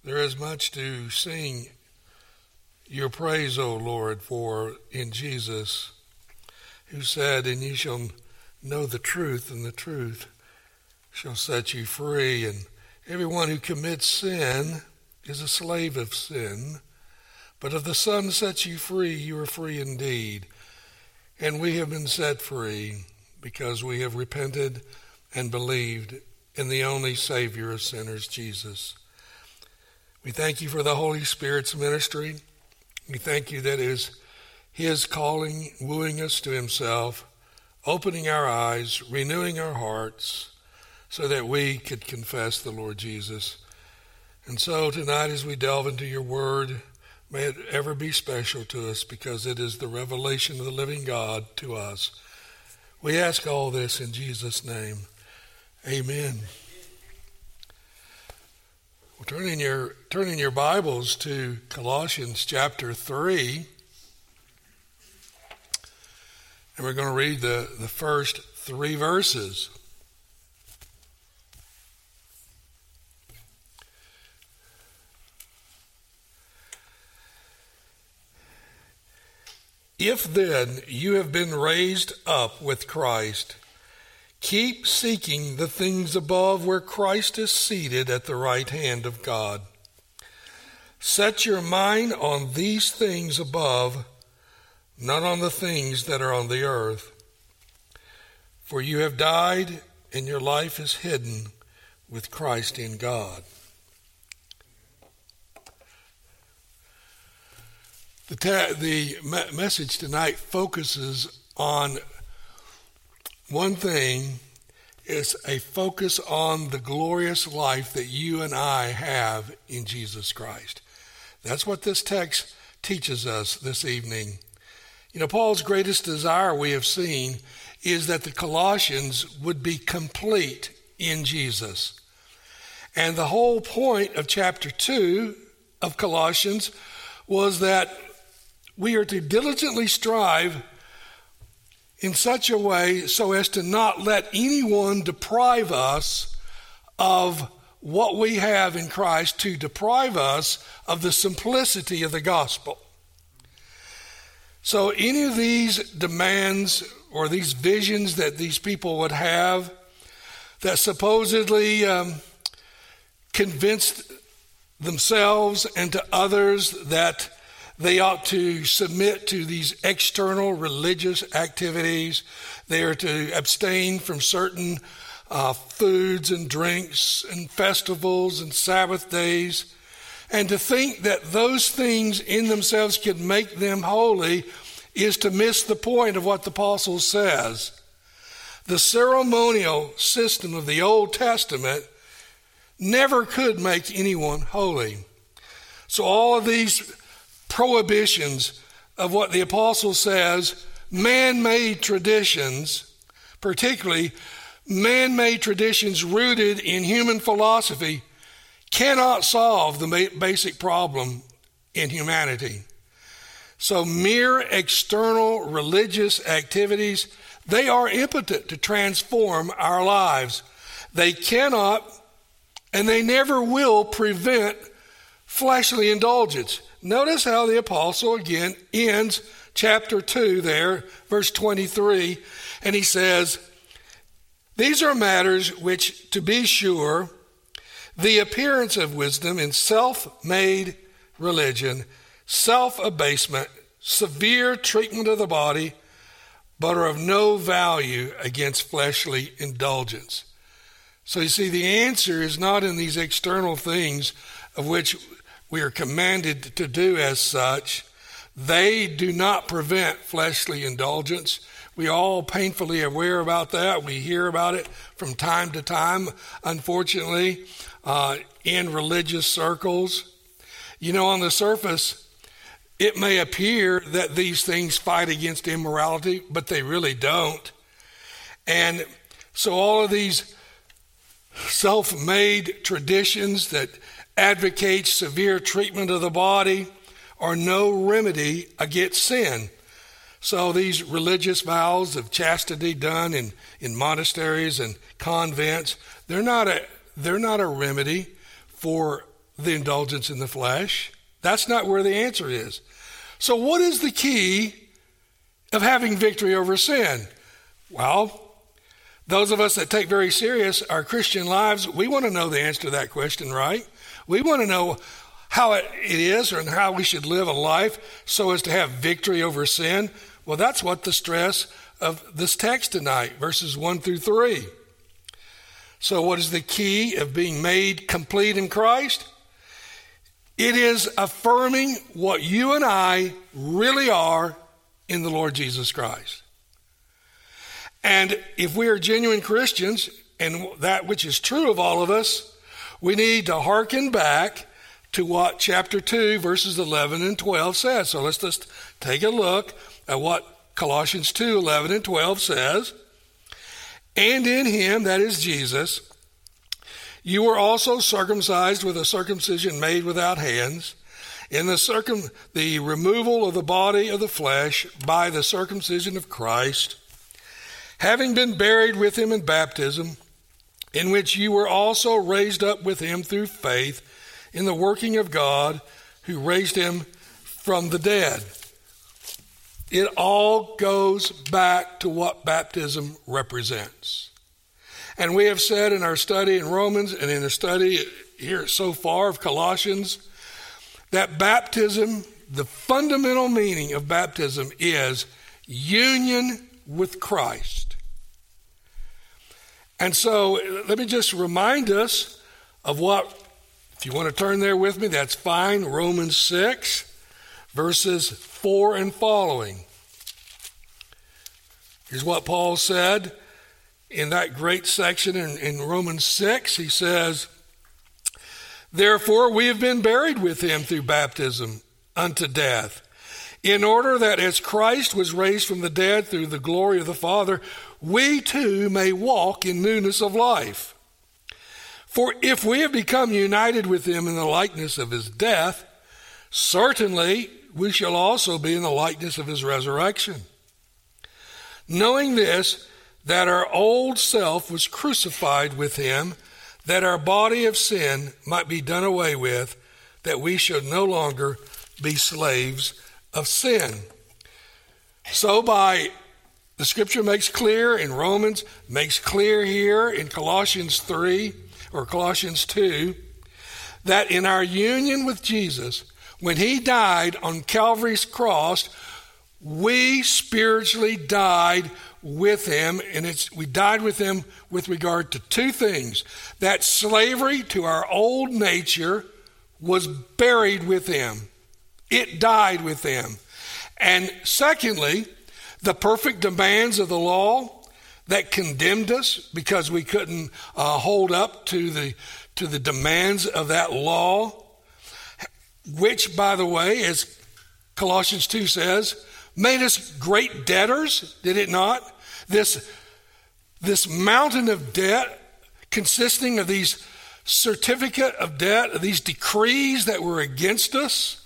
There is much to sing your praise, O Lord, for in Jesus, who said, and ye shall know the truth, and the truth shall set you free. And everyone who commits sin is a slave of sin. But if the Son sets you free, you are free indeed. And we have been set free because we have repented and believed in the only Savior of sinners, Jesus. We thank you for the Holy Spirit's ministry. We thank you that it is his calling, wooing us to himself, opening our eyes, renewing our hearts, so that we could confess the Lord Jesus. And so tonight as we delve into your word, may it ever be special to us because it is the revelation of the living God to us. We ask all this in Jesus' name. Amen. Well, turn in your Bibles to Colossians chapter 3. And we're going to read the first 3 verses. If then you have been raised up with Christ, keep seeking the things above where Christ is seated at the right hand of God. Set your mind on these things above, not on the things that are on the earth. For you have died, and your life is hidden with Christ in God. The message tonight focuses on one thing. Is a focus on the glorious life that you and I have in Jesus Christ. That's what this text teaches us this evening. You know, Paul's greatest desire, we have seen, is that the Colossians would be complete in Jesus. And the whole point of chapter 2 of Colossians was that we are to diligently strive in such a way so as to not let anyone deprive us of what we have in Christ, to deprive us of the simplicity of the gospel. So any of these demands or these visions that these people would have that supposedly convinced themselves and to others that they ought to submit to these external religious activities. They are to abstain from certain foods and drinks and festivals and Sabbath days. And to think that those things in themselves could make them holy is to miss the point of what the apostle says. The ceremonial system of the Old Testament never could make anyone holy. So all of these prohibitions of what the apostle says, man-made traditions, particularly man-made traditions rooted in human philosophy, cannot solve the basic problem in humanity. So mere external religious activities, they are impotent to transform our lives. They cannot and they never will prevent fleshly indulgence. Notice how the apostle again ends chapter 2 there, verse 23, and he says, these are matters which, to be sure, the appearance of wisdom in self-made religion, self-abasement, severe treatment of the body, but are of no value against fleshly indulgence. So you see, the answer is not in these external things of which we are commanded to do as such. They do not prevent fleshly indulgence. We are all painfully aware about that. We hear about it from time to time, unfortunately, in religious circles. You know, on the surface, it may appear that these things fight against immorality, but they really don't. And so all of these self-made traditions that advocate severe treatment of the body are no remedy against sin. So these religious vows of chastity done in monasteries and convents, they're not a remedy for the indulgence in the flesh. That's not where the answer is. So what is the key of having victory over sin? Well, those of us that take very serious our Christian lives, we want to know the answer to that question, right? We want to know how it is and how we should live a life so as to have victory over sin. Well, that's what the stress of this text tonight, verses 1 through 3. So what is the key of being made complete in Christ? It is affirming what you and I really are in the Lord Jesus Christ. And if we are genuine Christians, and that which is true of all of us, we need to hearken back to what chapter 2, verses 11 and 12 says. So let's just take a look at what Colossians 2, 11 and 12 says. And in him, that is Jesus, you were also circumcised with a circumcision made without hands, in the removal of the body of the flesh by the circumcision of Christ, having been buried with him in baptism, in which you were also raised up with him through faith in the working of God who raised him from the dead. It all goes back to what baptism represents. And we have said in our study in Romans and in the study here so far of Colossians that baptism, the fundamental meaning of baptism is union with Christ. And so let me just remind us of what, if you want to turn there with me, that's fine, Romans 6, verses 4 and following. Here's what Paul said in that great section in Romans 6. He says, therefore we have been buried with him through baptism unto death, in order that as Christ was raised from the dead through the glory of the Father, we too may walk in newness of life. For if we have become united with him in the likeness of his death, certainly we shall also be in the likeness of his resurrection. Knowing this, that our old self was crucified with him, that our body of sin might be done away with, that we should no longer be slaves of sin. So by the scripture makes clear in Romans, makes clear here in Colossians 3 or Colossians 2, that in our union with Jesus, when he died on Calvary's cross, we spiritually died with him, and we died with him with regard to two things. That slavery to our old nature was buried with him. It died with him. And secondly, the perfect demands of the law that condemned us because we couldn't hold up to the demands of that law, which, by the way, as Colossians 2 says, made us great debtors, did it not? This mountain of debt consisting of these certificate of debt, these decrees that were against us,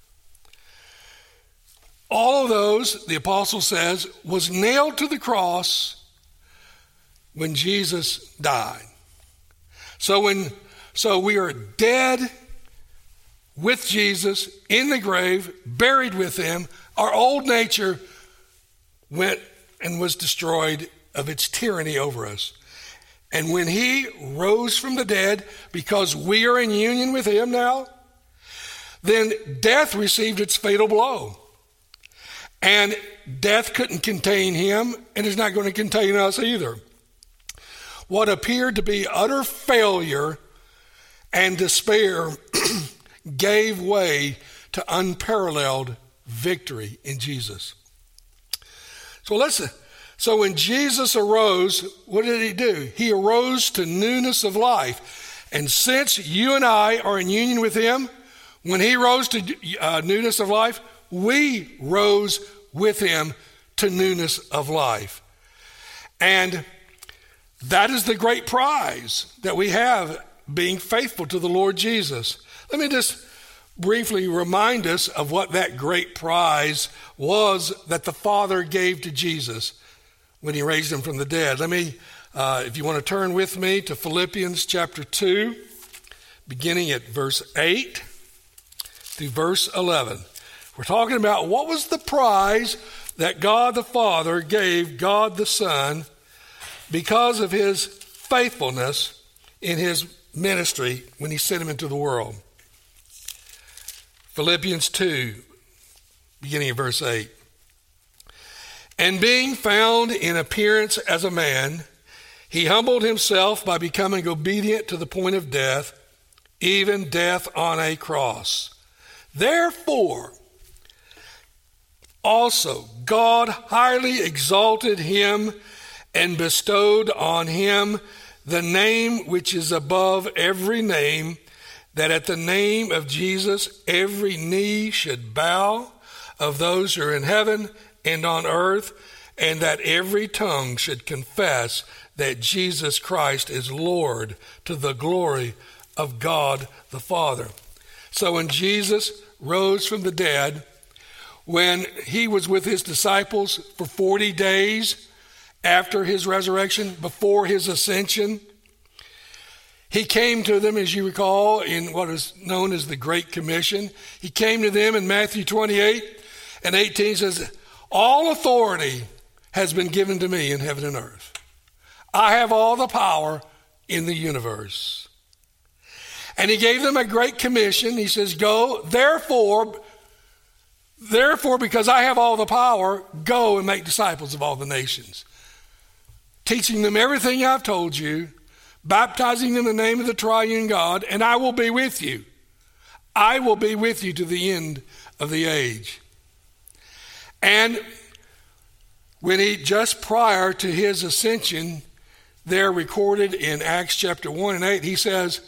all of those, the apostle says, was nailed to the cross when Jesus died. So we are dead with Jesus in the grave, buried with him. Our old nature went and was destroyed of its tyranny over us. And when he rose from the dead, because we are in union with him now, then death received its fatal blow. And death couldn't contain him, and is not going to contain us either. What appeared to be utter failure and despair gave way to unparalleled victory in Jesus. So when Jesus arose, what did he do? He arose to newness of life. And since you and I are in union with him, when he rose to newness of life, we rose with him to newness of life. And that is the great prize that we have, being faithful to the Lord Jesus. Let me just briefly remind us of what that great prize was that the Father gave to Jesus when he raised him from the dead. Let me, if you want to turn with me to Philippians chapter 2, beginning at verse 8 through verse 11. We're talking about what was the prize that God the Father gave God the Son because of his faithfulness in his ministry when he sent him into the world. Philippians 2, beginning of verse 8. And being found in appearance as a man, he humbled himself by becoming obedient to the point of death, even death on a cross. Therefore, also God highly exalted him and bestowed on him the name which is above every name, that at the name of Jesus every knee should bow, of those who are in heaven and on earth, and that every tongue should confess that Jesus Christ is Lord, to the glory of God the Father. So when Jesus rose from the dead, when he was with his disciples for 40 days after his resurrection, before his ascension, he came to them, as you recall, in what is known as the Great Commission. He came to them in Matthew 28 and 18, says, all authority has been given to me in heaven and earth. I have all the power in the universe. And he gave them a great commission. He says, go, therefore, because I have all the power, go and make disciples of all the nations, teaching them everything I've told you, baptizing them in the name of the triune God, and I will be with you. I will be with you to the end of the age. And when he, just prior to his ascension, there recorded in Acts chapter 1 and 8, he says,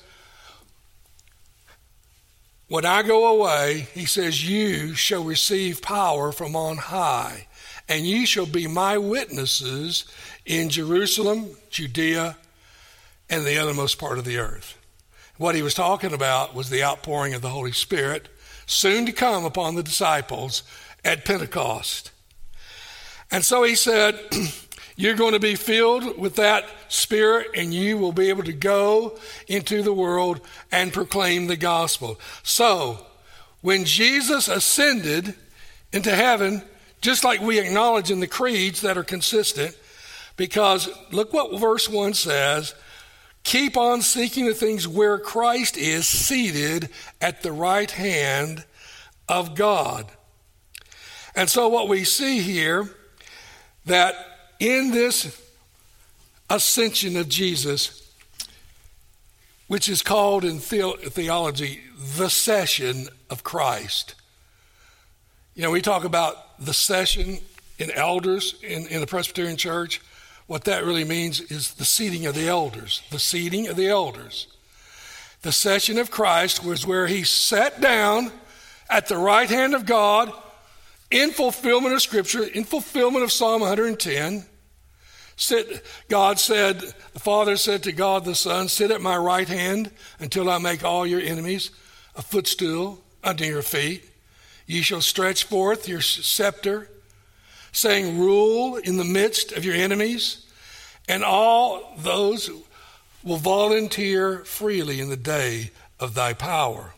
when I go away, he says, you shall receive power from on high, and you shall be my witnesses in Jerusalem, Judea, and the uttermost part of the earth. What he was talking about was the outpouring of the Holy Spirit, soon to come upon the disciples at Pentecost. And so he said, you're going to be filled with that Spirit, and you will be able to go into the world and proclaim the gospel. So, when Jesus ascended into heaven, just like we acknowledge in the creeds that are consistent, because look what verse 1 says, keep on seeking the things where Christ is seated at the right hand of God. And so what we see here, that in this ascension of Jesus, which is called in theology the session of Christ. You know, we talk about the session in elders in the Presbyterian Church. What that really means is the seating of the elders. The seating of the elders. The session of Christ was where he sat down at the right hand of God in fulfillment of Scripture, in fulfillment of Psalm 110. God said, the Father said to God the Son, sit at my right hand until I make all your enemies a footstool under your feet. You shall stretch forth your scepter, saying, rule in the midst of your enemies, and all those will volunteer freely in the day of thy power.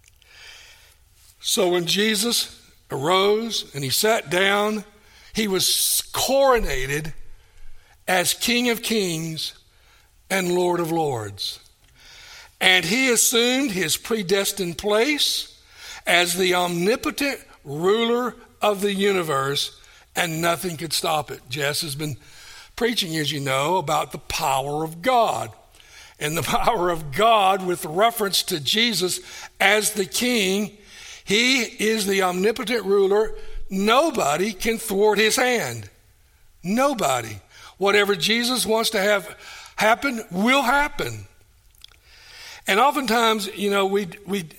So when Jesus arose and he sat down, he was coronated as King of Kings and Lord of Lords. And he assumed his predestined place as the omnipotent ruler of the universe, and nothing could stop it. Jess has been preaching, as you know, about the power of God. And the power of God with reference to Jesus as the King. He is the omnipotent ruler. Nobody can thwart his hand. Nobody. Whatever Jesus wants to have happen will happen. And oftentimes, you know, we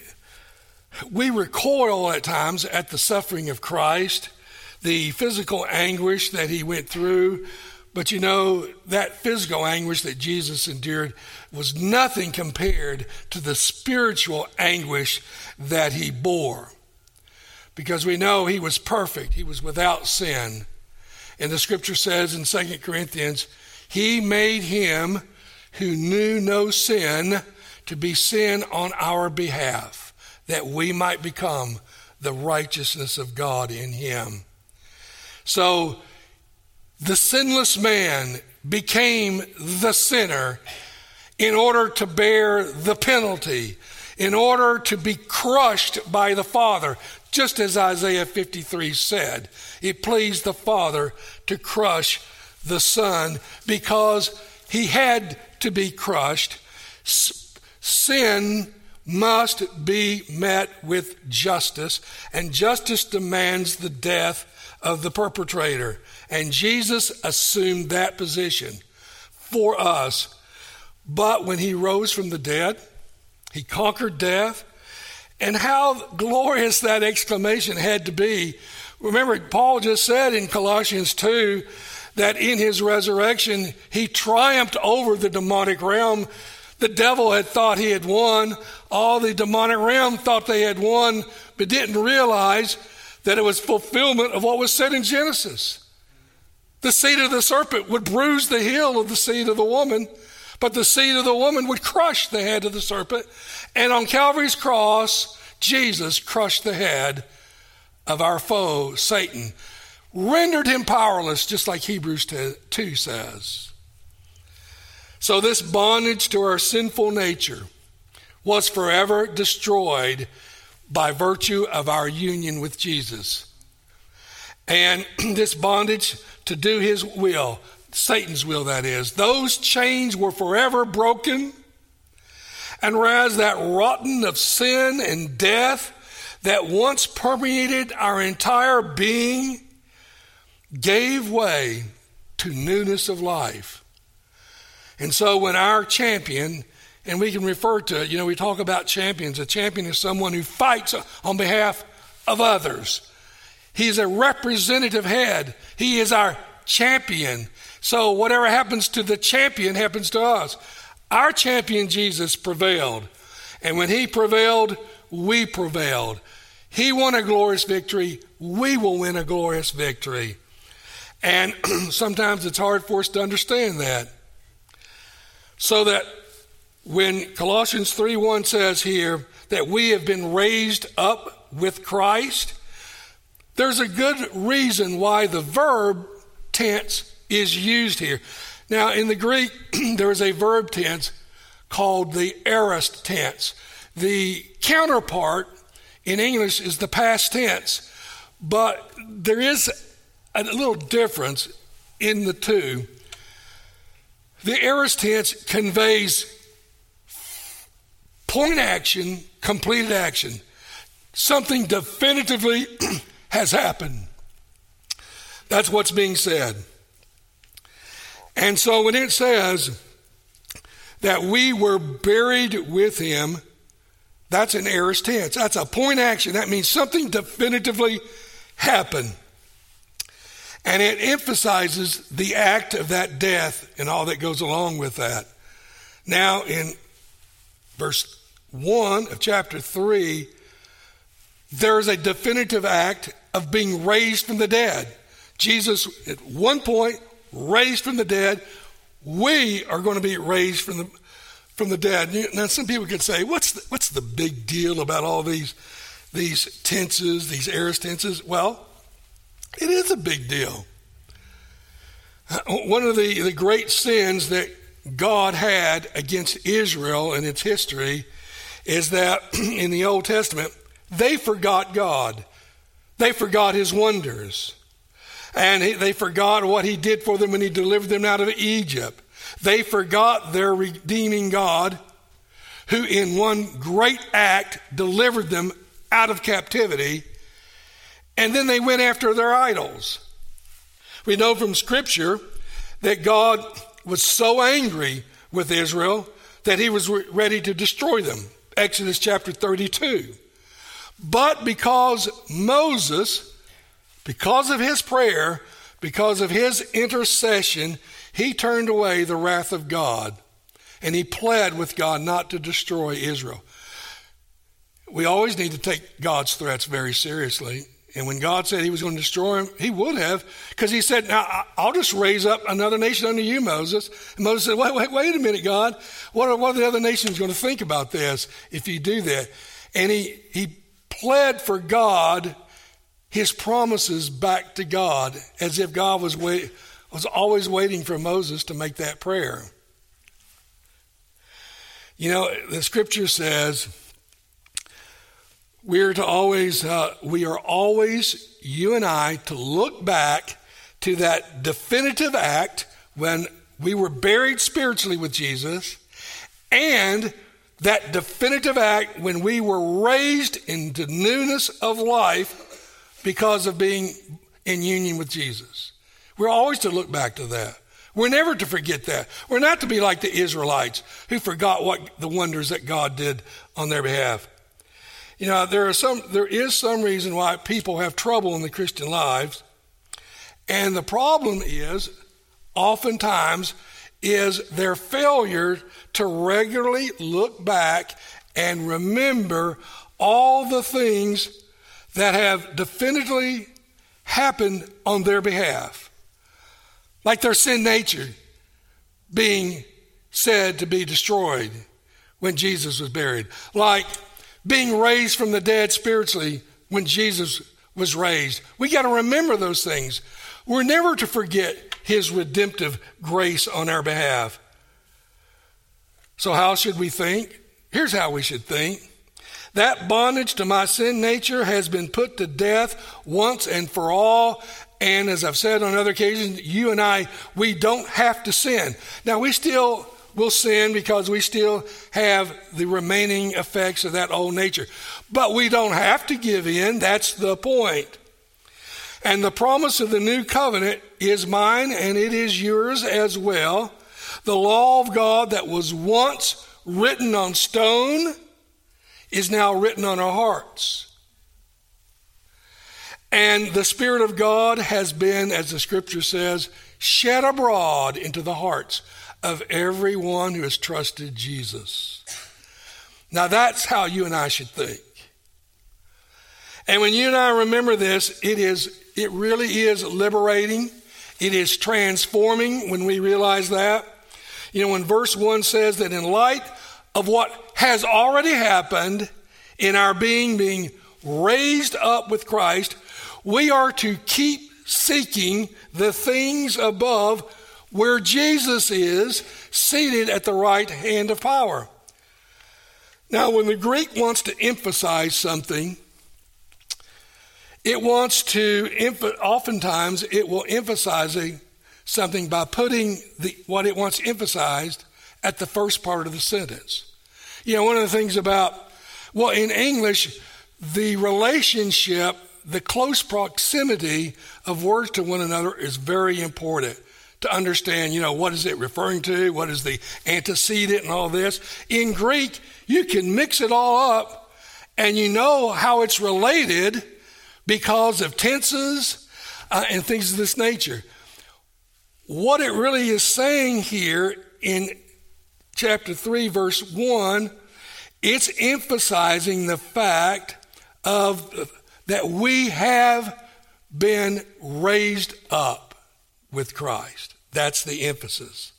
recoil at times at the suffering of Christ, the physical anguish that he went through. But you know, that physical anguish that Jesus endured was nothing compared to the spiritual anguish that he bore. Because we know he was perfect. He was without sin. And the scripture says in 2 Corinthians, he made him who knew no sin to be sin on our behalf, that we might become the righteousness of God in him. So the sinless man became the sinner in order to bear the penalty, in order to be crushed by the Father, just as Isaiah 53 said. It pleased the Father to crush the Son because he had to be crushed. Sin must be met with justice, and justice demands the death of the perpetrator. And Jesus assumed that position for us. But when he rose from the dead, he conquered death. And how glorious that exclamation had to be. Remember, Paul just said in Colossians 2 that in his resurrection, he triumphed over the demonic realm. The devil had thought he had won. All the demonic realm thought they had won, but didn't realize that it was fulfillment of what was said in Genesis. The seed of the serpent would bruise the heel of the seed of the woman, but the seed of the woman would crush the head of the serpent. And on Calvary's cross, Jesus crushed the head of our foe, Satan, rendered him powerless, just like Hebrews 2 says. So this bondage to our sinful nature was forever destroyed by virtue of our union with Jesus. And this bondage to do his will, Satan's will that is, those chains were forever broken. And whereas that rotten of sin and death that once permeated our entire being gave way to newness of life. And so when our champion, and we can refer to it, we talk about champions. A champion is someone who fights on behalf of others. He's a representative head. He is our champion. So whatever happens to the champion happens to us. Our champion Jesus prevailed. And when he prevailed, we prevailed. He won a glorious victory. We will win a glorious victory. And sometimes it's hard for us to understand that. So that when Colossians 3:1 says here that we have been raised up with Christ, there's a good reason why the verb tense is used here. Now, in the Greek, there is a verb tense called the aorist tense. The counterpart in English is the past tense, but there is a little difference in the two. The aorist tense conveys point action, completed action. Something definitively has happened. That's what's being said. And so when it says that we were buried with him, that's an aorist tense. That's a point action. That means something definitively happened. And it emphasizes the act of that death and all that goes along with that. Now in verse 1 of chapter 3, there is a definitive act of being raised from the dead. Jesus, at one point, raised from the dead. We are going to be raised from the dead. Now, some people could say, what's the big deal about all these tenses, these aorist tenses? Well, it is a big deal. One of the great sins that God had against Israel in its history is that in the Old Testament, they forgot God. They forgot his wonders. And they forgot what he did for them when he delivered them out of Egypt. They forgot their redeeming God, who in one great act delivered them out of captivity. And then they went after their idols. We know from Scripture that God was so angry with Israel that he was ready to destroy them. Exodus chapter 32. But because Moses, because of his prayer, because of his intercession, he turned away the wrath of God, and he pled with God not to destroy Israel. We always need to take God's threats very seriously, And when God said he was going to destroy him, he would have, because he said, now I'll just raise up another nation under you, Moses. And Moses said, wait a minute, God. What are the other nations going to think about this if you do that? And he pled for God, his promises back to God, as if God was always waiting for Moses to make that prayer. You know, the scripture says, we are always, you and I, to look back to that definitive act when we were buried spiritually with Jesus, and that definitive act when we were raised into newness of life because of being in union with Jesus. We're always to look back to that. We're never to forget that. We're not to be like the Israelites who forgot what the wonders that God did on their behalf. You know, there is some reason why people have trouble in the Christian lives. And the problem is, oftentimes, is their failure to regularly look back and remember all the things that have definitively happened on their behalf. Like their sin nature being said to be destroyed when Jesus was buried. Like being raised from the dead spiritually when Jesus was raised. We got to remember those things. We're never to forget his redemptive grace on our behalf. So how should we think? Here's how we should think. That bondage to my sin nature has been put to death once and for all. And as I've said on other occasions, you and I, we don't have to sin. Now, we still will sin because we still have the remaining effects of that old nature. But we don't have to give in. That's the point. And the promise of the new covenant is mine and it is yours as well. The law of God that was once written on stone is now written on our hearts. And the Spirit of God has been, as the scripture says, shed abroad into the hearts of everyone who has trusted Jesus. Now that's how you and I should think. And when you and I remember this, it really is liberating. It is transforming when we realize that. You know, when verse 1 says that in light of what has already happened in our being raised up with Christ, we are to keep seeking the things above where Jesus is seated at the right hand of power. Now, when the Greek wants to emphasize something, oftentimes it will emphasize something by putting what it wants emphasized at the first part of the sentence. You know, one of the things in English, the relationship, the close proximity of words to one another is very important to understand, you know, what is it referring to? What is the antecedent and all this? In Greek, you can mix it all up and you know how it's related because of tenses and things of this nature. What it really is saying here in chapter 3, verse 1, it's emphasizing the fact that we have been raised up with Christ. That's the emphasis.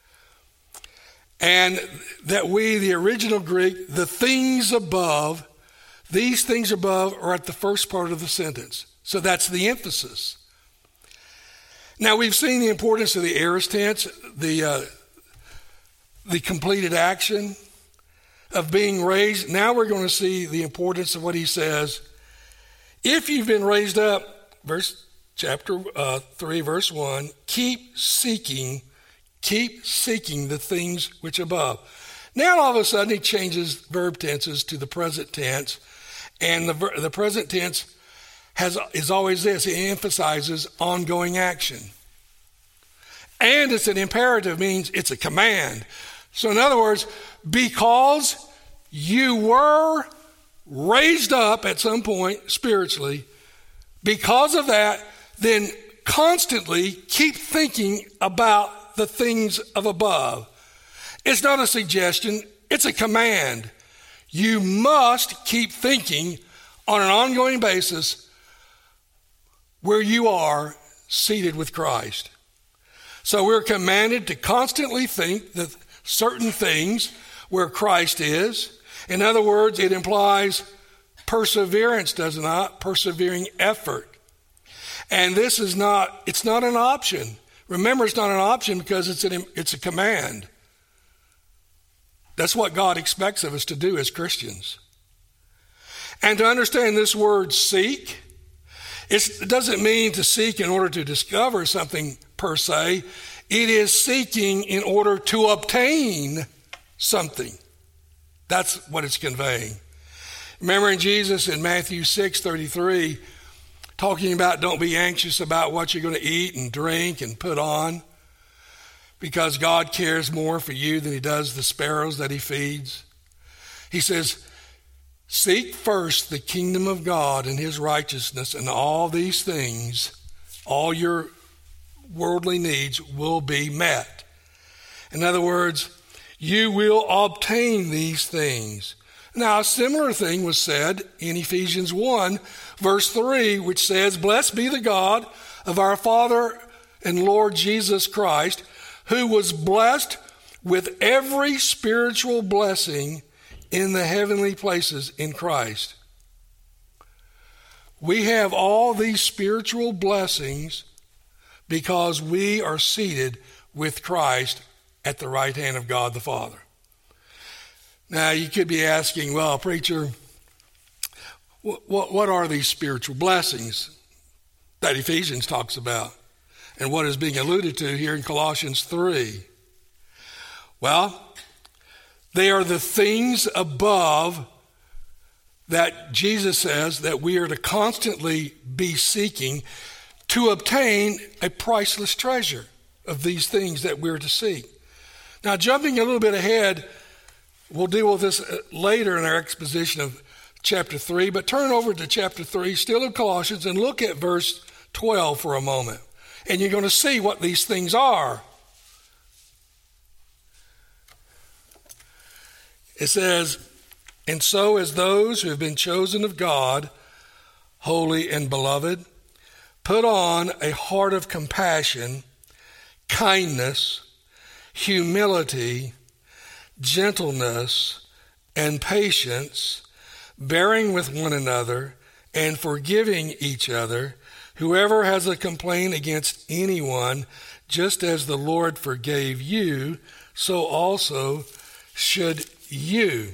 And that the original Greek, the things above, these things above are at the first part of the sentence. So that's the emphasis. Now we've seen the importance of the aorist tense, the completed action of being raised. Now we're going to see the importance of what he says. If you've been raised up, chapter 3, verse 1, keep seeking the things which above. Now all of a sudden he changes verb tenses to the present tense, and the present tense is always this. It emphasizes ongoing action. And it's an imperative, means it's a command. So in other words, because you were raised up at some point spiritually, because of that, then constantly keep thinking about the things of above. It's not a suggestion, it's a command. You must keep thinking on an ongoing basis where you are seated with Christ. So we're commanded to constantly think that certain things where Christ is. In other words, it implies perseverance, does it not? Persevering effort. And this is not, it's not an option. Remember, it's not an option because it's a command. That's what God expects of us to do as Christians. And to understand this word seek, it doesn't mean to seek in order to discover something per se. It is seeking in order to obtain something. That's what it's conveying. Remembering Jesus in Matthew 6:33, talking about don't be anxious about what you're going to eat and drink and put on, because God cares more for you than he does the sparrows that he feeds. He says, seek first the kingdom of God and his righteousness, and all these things, all your worldly needs will be met. In other words, you will obtain these things. Now, a similar thing was said in Ephesians 1, verse 3, which says, blessed be the God of our Father and Lord Jesus Christ, who was blessed with every spiritual blessing in the heavenly places in Christ. We have all these spiritual blessings because we are seated with Christ at the right hand of God the Father. Now, you could be asking, well, preacher, what are these spiritual blessings that Ephesians talks about? And what is being alluded to here in Colossians 3? Well, they are the things above that Jesus says that we are to constantly be seeking to obtain a priceless treasure of these things that we're to seek. Now, jumping a little bit ahead, we'll deal with this later in our exposition of chapter 3, but turn over to chapter 3, still in Colossians, and look at verse 12 for a moment. And you're going to see what these things are. It says, and so as those who have been chosen of God, holy and beloved, put on a heart of compassion, kindness, humility, gentleness, and patience, bearing with one another and forgiving each other. Whoever has a complaint against anyone, just as the Lord forgave you, so also should you.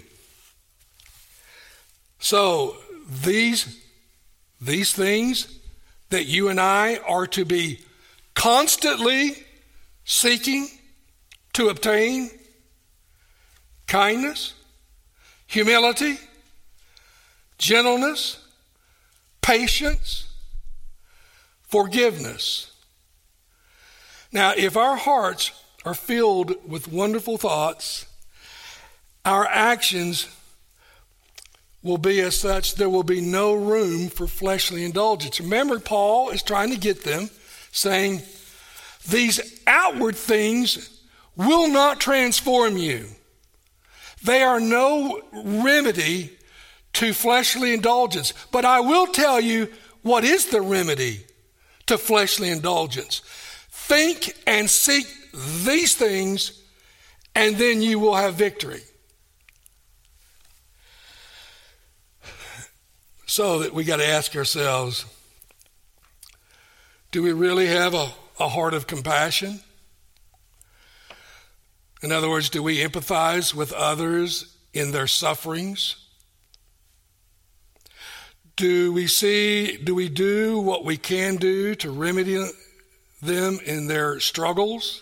So these things that you and I are to be constantly seeking to obtain: kindness, humility, gentleness, patience, forgiveness. Now, if our hearts are filled with wonderful thoughts, our actions will be as such there will be no room for fleshly indulgence. Remember, Paul is trying to get them, saying, these outward things will not transform you. They are no remedy to fleshly indulgence. But I will tell you what is the remedy to fleshly indulgence. Think and seek these things, and then you will have victory. So that we got to ask ourselves, do we really have a heart of compassion? In other words, do we empathize with others in their sufferings? Do we do what we can do to remedy them in their struggles?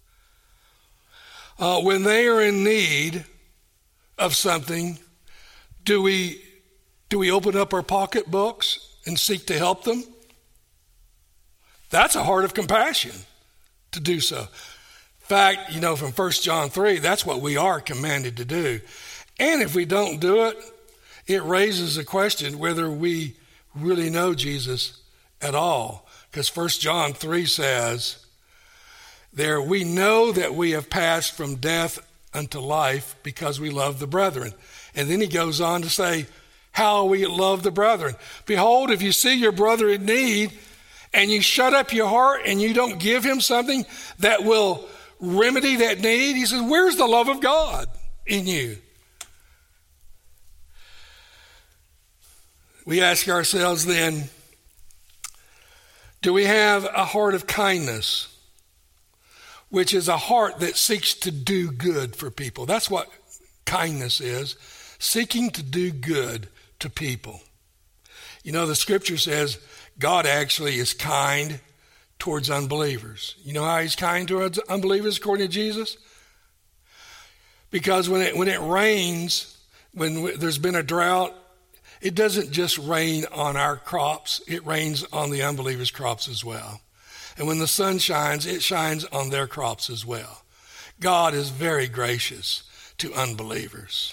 When they are in need of something, do we open up our pocketbooks and seek to help them? That's a heart of compassion to do so. In fact, from 1 John 3, that's what we are commanded to do. And if we don't do it, it raises a question whether we really know Jesus at all. Because 1 John 3 says, there we know that we have passed from death unto life because we love the brethren. And then he goes on to say, how we love the brethren. Behold, if you see your brother in need and you shut up your heart and you don't give him something that will remedy that need, he says, where's the love of God in you? We ask ourselves then, do we have a heart of kindness, which is a heart that seeks to do good for people? That's what kindness is, seeking to do good to people. You know, the scripture says God actually is kind towards unbelievers. You know how he's kind towards unbelievers according to Jesus? Because when it rains, when there's been a drought, it doesn't just rain on our crops, it rains on the unbelievers' crops as well. And when the sun shines, it shines on their crops as well. God is very gracious to unbelievers.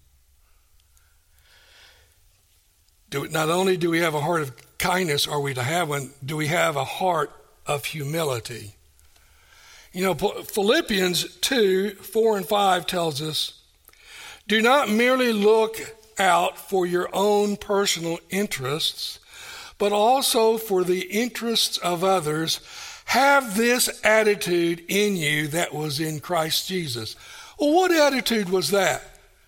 Not only do we have a heart of kindness, are we to have one, do we have a heart of humility? You know, Philippians 2, 4 and 5 tells us, do not merely look out for your own personal interests, but also for the interests of others. Have this attitude in you that was in Christ Jesus. Well, what attitude was that?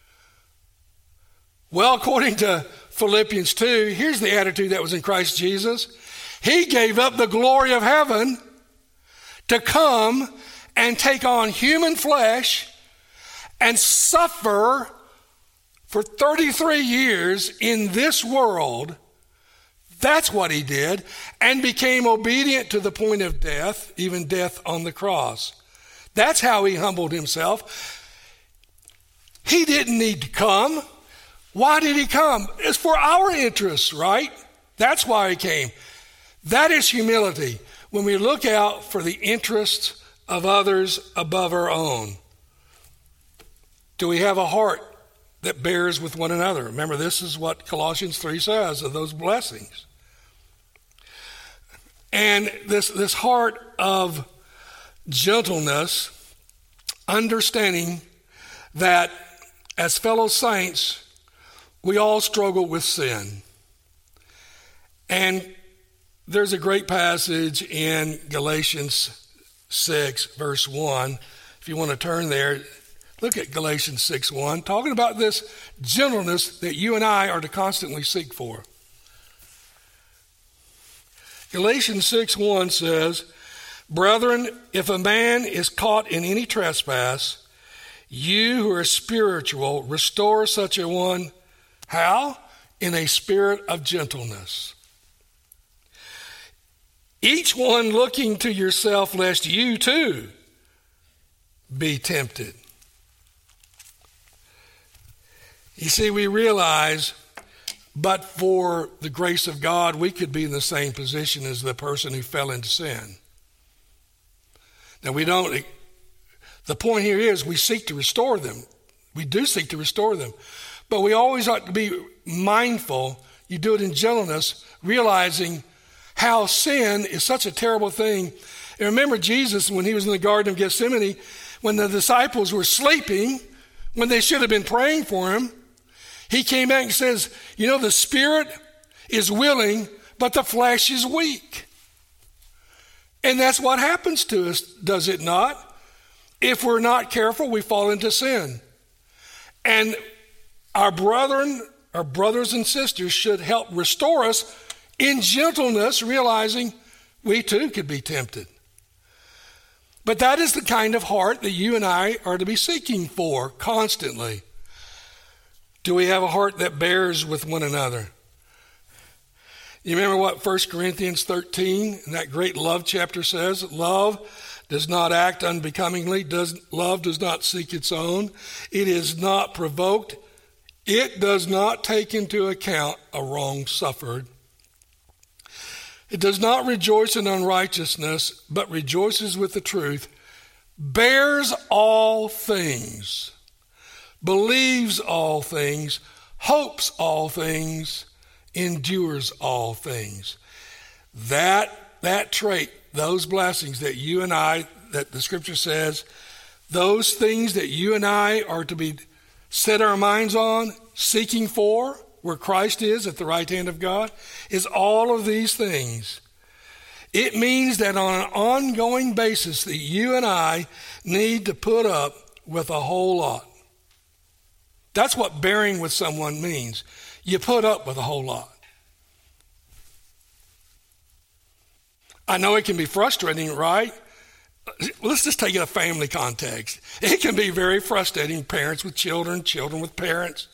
Well, according to Philippians 2, here's the attitude that was in Christ Jesus. He gave up the glory of heaven to come and take on human flesh and suffer for 33 years in this world. That's what he did, and became obedient to the point of death, even death on the cross. That's how he humbled himself. He didn't need to come. Why did he come? It's for our interests, right? That's why he came. That is humility, when we look out for the interests of others above our own. Do we have a heart that bears with one another? Remember, this is what Colossians 3 says of those blessings. And this heart of gentleness, understanding that as fellow saints, we all struggle with sin. And there's a great passage in Galatians 6, verse 1. If you want to turn there, look at Galatians 6:1, talking about this gentleness that you and I are to constantly seek for. Galatians 6:1 says, brethren, if a man is caught in any trespass, you who are spiritual, restore such a one. How? In a spirit of gentleness. Each one looking to yourself, lest you too be tempted. You see, we realize, but for the grace of God, we could be in the same position as the person who fell into sin. Now, the point here is we seek to restore them. We do seek to restore them. But we always ought to be mindful. You do it in gentleness, realizing how sin is such a terrible thing. And remember Jesus, when he was in the Garden of Gethsemane, when the disciples were sleeping, when they should have been praying for him, he came back and says, you know, the spirit is willing, but the flesh is weak. And that's what happens to us, does it not? If we're not careful, we fall into sin. And our brothers and sisters should help restore us in gentleness, realizing we too could be tempted. But that is the kind of heart that you and I are to be seeking for constantly. Do we have a heart that bears with one another? You remember what 1 Corinthians 13, in that great love chapter says? Love does not act unbecomingly. Love does not seek its own. It is not provoked. It does not take into account a wrong suffered. It does not rejoice in unrighteousness, but rejoices with the truth, bears all things, believes all things, hopes all things, endures all things. That trait, those blessings that you and I, that the scripture says, those things that you and I are to be set our minds on, seeking for, where Christ is at the right hand of God, is all of these things. It means that on an ongoing basis that you and I need to put up with a whole lot. That's what bearing with someone means. You put up with a whole lot. I know it can be frustrating, right? Let's just take it a family context. It can be very frustrating, parents with children, children with parents.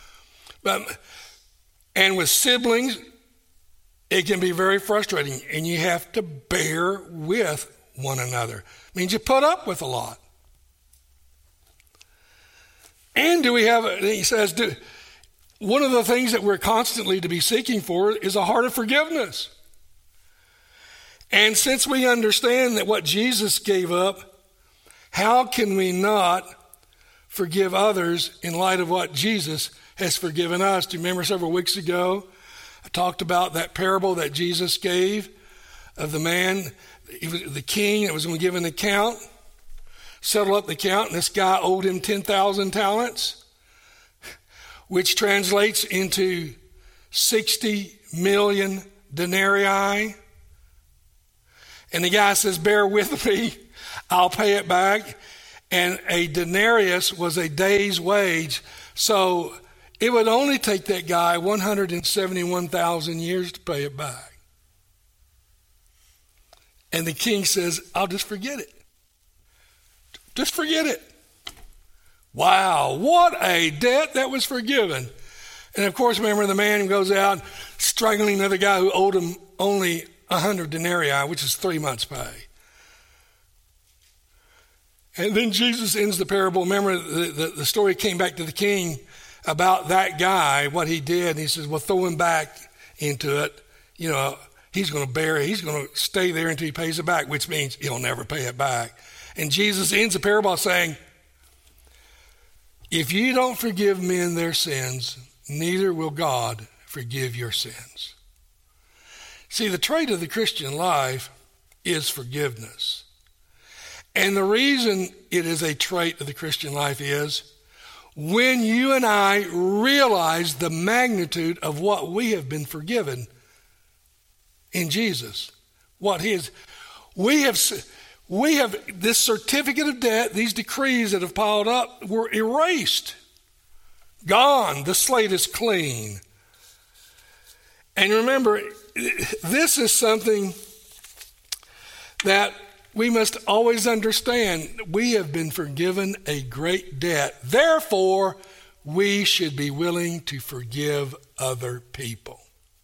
And with siblings, it can be very frustrating, and you have to bear with one another. It means you put up with a lot. And he says, one of the things that we're constantly to be seeking for is a heart of forgiveness. And since we understand that what Jesus gave up, how can we not forgive others in light of what Jesus has forgiven us? Do you remember several weeks ago, I talked about that parable that Jesus gave of the man, the king that was going to give an account, settle up the account, and this guy owed him 10,000 talents, which translates into 60 million denarii. And the guy says, bear with me, I'll pay it back. And a denarius was a day's wage. So it would only take that guy 171,000 years to pay it back. And the king says, I'll just forget it. Just forget it. Wow, what a debt that was forgiven. And of course, remember the man who goes out strangling another guy who owed him only 100 denarii, which is 3 months' pay. And then Jesus ends the parable. Remember, the story came back to the king about that guy, what he did. And he says, well, throw him back into it. You know, he's going to stay there until he pays it back, which means he'll never pay it back. And Jesus ends the parable by saying, if you don't forgive men their sins, neither will God forgive your sins. See, the trait of the Christian life is forgiveness. And the reason it is a trait of the Christian life is when you and I realize the magnitude of what we have been forgiven in Jesus, what he is. We have this certificate of debt, these decrees that have piled up were erased. Gone. The slate is clean. And remember, this is something that we must always understand. We have been forgiven a great debt. Therefore, we should be willing to forgive other people.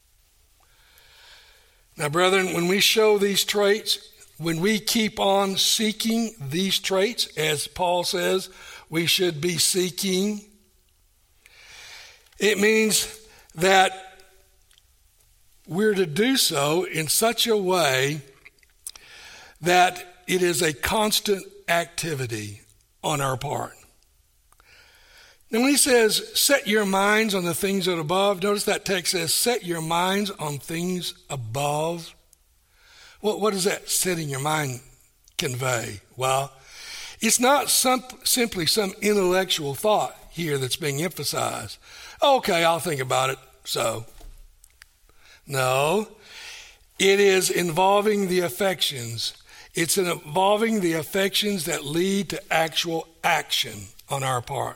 Now, brethren, when we show these traits, when we keep on seeking these traits, as Paul says, we should be seeking, it means that we're to do so in such a way that it is a constant activity on our part. Now when he says, set your minds on the things that are above, notice that text says, set your minds on things above. What does that setting your mind convey? Well, it's not simply some intellectual thought here that's being emphasized. Okay, I'll think about it, so. No, it is involving the affections. It's involving the affections that lead to actual action on our part.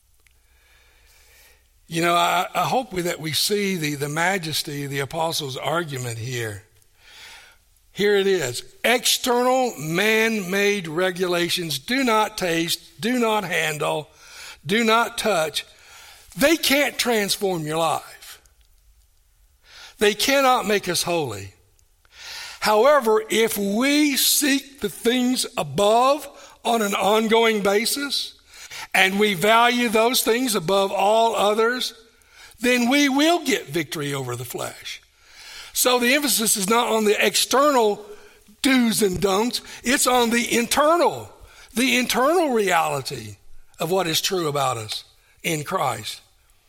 You know, I hope that we see the majesty of the apostles' argument here. Here it is. External man-made regulations, do not taste, do not handle, do not touch. They can't transform your life. They cannot make us holy. However, if we seek the things above on an ongoing basis, and we value those things above all others, then we will get victory over the flesh. So the emphasis is not on the external do's and don'ts, it's on the internal reality of what is true about us in Christ.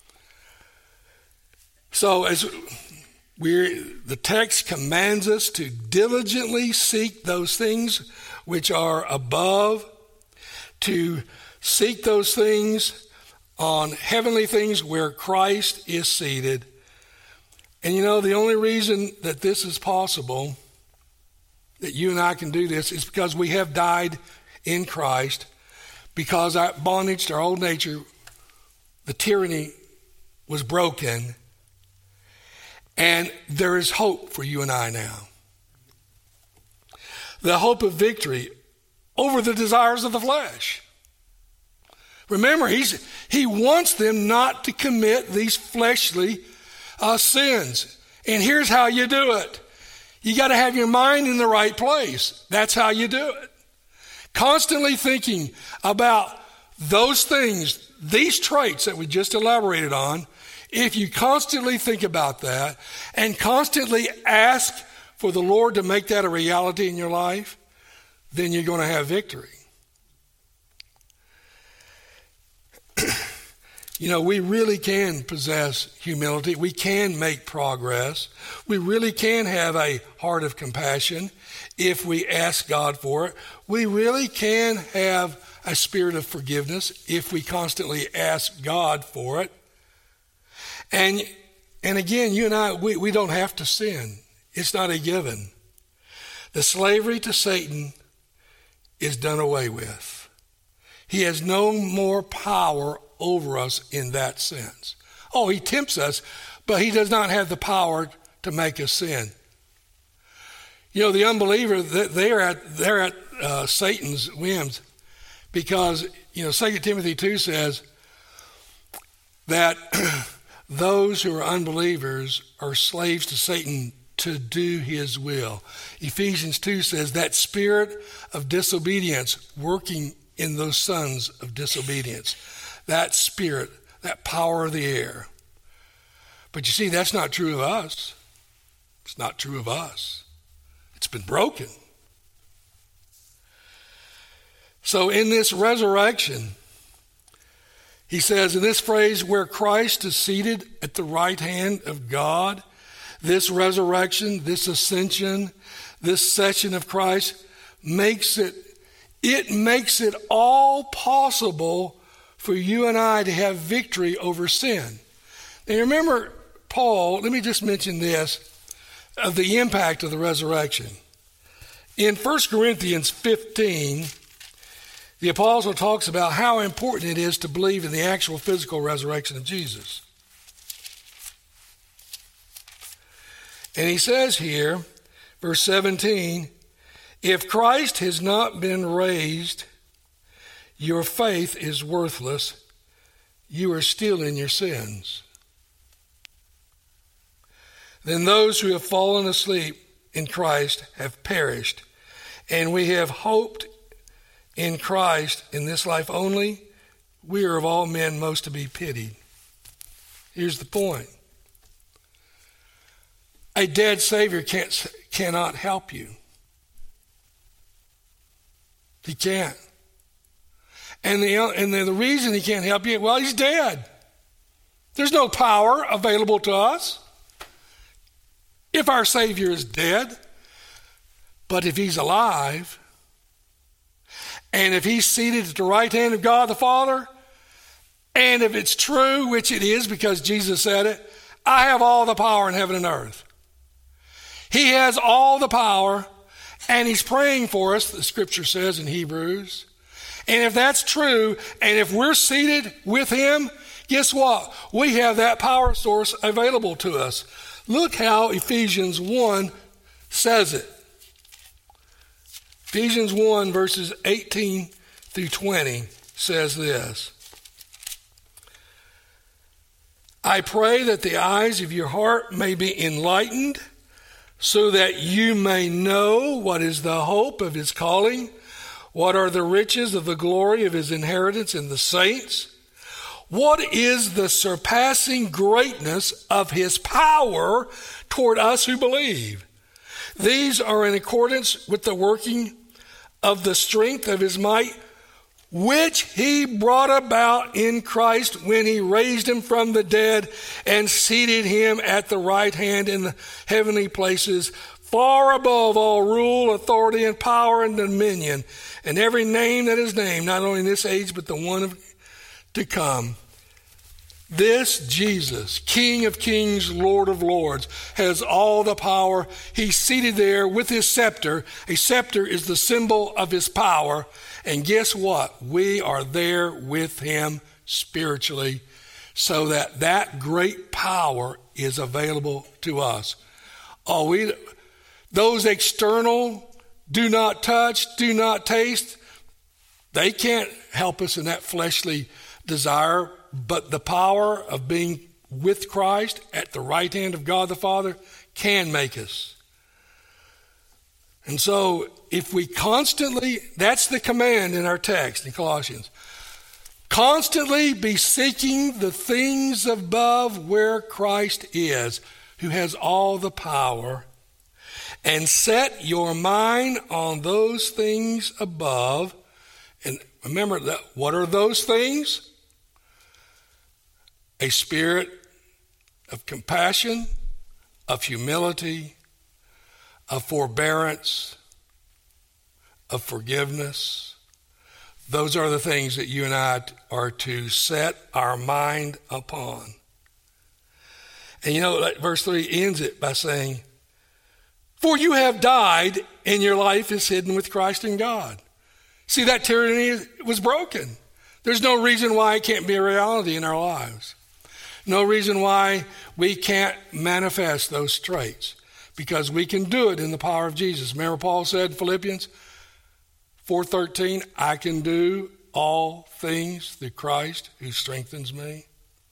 So as the text commands us to diligently seek those things which are above, to seek those things on heavenly things where Christ is seated. And you know, the only reason that this is possible that you and I can do this is because we have died in Christ, because our bondage to our old nature, the tyranny, was broken, and there is hope for you and I now. The hope of victory over the desires of the flesh. Remember, he wants them not to commit these fleshly sins. And here's how you do it. You got to have your mind in the right place. That's how you do it. Constantly thinking about those things, these traits that we just elaborated on. If you constantly think about that and constantly ask for the Lord to make that a reality in your life, then you're going to have victory. We really can possess humility. We can make progress. We really can have a heart of compassion if we ask God for it. We really can have a spirit of forgiveness if we constantly ask God for it. And again, you and I, we don't have to sin. It's not a given. The slavery to Satan is done away with. He has no more power over us in that sense. Oh, he tempts us, but he does not have the power to make us sin. The unbeliever, they're at Satan's whims, because 2 Timothy 2 says that those who are unbelievers are slaves to Satan to do his will. Ephesians 2 says that spirit of disobedience working in those sons of disobedience. That spirit, that power of the air. But you see, that's not true of us. It's not true of us. It's been broken. So in this resurrection, he says in this phrase, where Christ is seated at the right hand of God, this resurrection, this ascension, this session of Christ makes it all possible for you and I to have victory over sin. Now remember, Paul, let me just mention this, of the impact of the resurrection. In 1 Corinthians 15, the apostle talks about how important it is to believe in the actual physical resurrection of Jesus. And he says here, verse 17, if Christ has not been raised, your faith is worthless. You are still in your sins. Then those who have fallen asleep in Christ have perished. And we have hoped in Christ in this life only. We are of all men most to be pitied. Here's the point. A dead Savior cannot help you. He can't. And the reason he can't help you, well, he's dead. There's no power available to us if our Savior is dead. But if he's alive, and if he's seated at the right hand of God the Father, and if it's true, which it is because Jesus said it, I have all the power in heaven and earth. He has all the power, and he's praying for us, the scripture says in Hebrews. And if that's true, and if we're seated with him, guess what? We have that power source available to us. Look how Ephesians 1 says it. Ephesians 1 verses 18 through 20 says this. I pray that the eyes of your heart may be enlightened, so that you may know what is the hope of his calling, what are the riches of the glory of his inheritance in the saints, what is the surpassing greatness of his power toward us who believe. These are in accordance with the working of the strength of his might, which he brought about in Christ when he raised him from the dead and seated him at the right hand in the heavenly places, far above all rule, authority, and power and dominion, and every name that is named, not only in this age, but the one to come. This Jesus, King of kings, Lord of lords, has all the power. He's seated there with his scepter. A scepter is the symbol of his power. And guess what? We are there with him spiritually, so that great power is available to us. Those external, do not touch, do not taste, they can't help us in that fleshly desire. But the power of being with Christ at the right hand of God the Father can make us. And so if we constantly, that's the command in our text in Colossians, constantly be seeking the things above where Christ is, who has all the power, and set your mind on those things above. And remember, that what are those things? A spirit of compassion, of humility, of forbearance, of forgiveness. Those are the things that you and I are to set our mind upon. And you know, verse 3 ends it by saying, for you have died, and your life is hidden with Christ in God. See, that tyranny was broken. There's no reason why it can't be a reality in our lives. No reason why we can't manifest those traits, because we can do it in the power of Jesus. Remember Paul said in Philippians 4:13, I can do all things through Christ who strengthens me.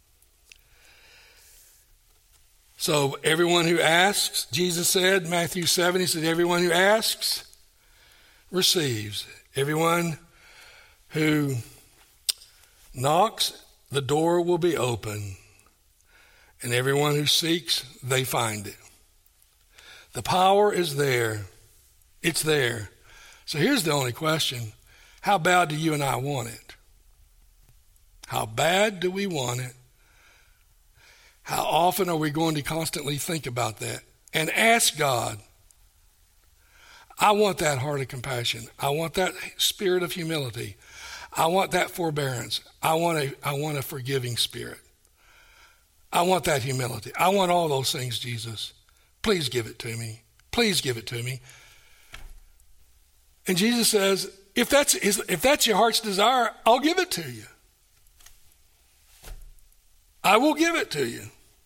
So everyone who asks, Jesus said, Matthew 7, he said, everyone who asks receives. Everyone who knocks, the door will be open. And everyone who seeks, they find it. The power is there. It's there. So here's the only question. How bad do you and I want it? How bad do we want it? How often are we going to constantly think about that and ask God, I want that heart of compassion. I want that spirit of humility. I want that forbearance. I want a forgiving spirit. I want that humility. I want all those things, Jesus. Please give it to me. Please give it to me. And Jesus says, if that's your heart's desire, I'll give it to you. I will give it to you.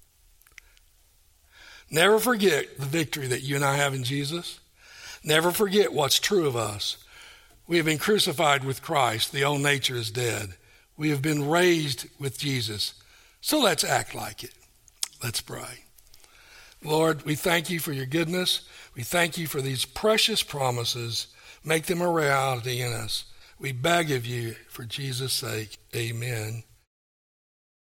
Never forget the victory that you and I have in Jesus. Never forget what's true of us. We have been crucified with Christ. The old nature is dead. We have been raised with Jesus. So let's act like it. Let's pray. Lord, we thank you for your goodness. We thank you for these precious promises. Make them a reality in us. We beg of you for Jesus' sake. Amen.